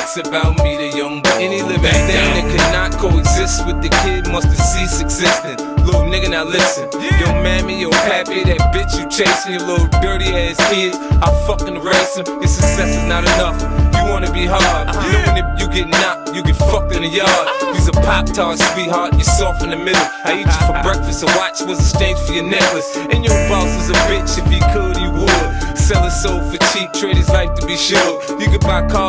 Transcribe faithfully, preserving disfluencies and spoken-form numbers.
facts about me, the young boy. Any living thing that could not coexist with the kid must have ceased existing. Little nigga, now listen. Yo mammy, yo pappy, that bitch you chasing, your little dirty ass kid, I fucking erase him. Your success is not enough. You wanna be hard. You know when if you get knocked, you get fucked in the yard. You's a Pop-Tart, sweetheart, you're soft in the middle. I eat you for breakfast, a watch was exchanged for your necklace. And your boss is a bitch, if he could, he would. Sell his soul for cheap, trade his life to be sure. You could buy cars.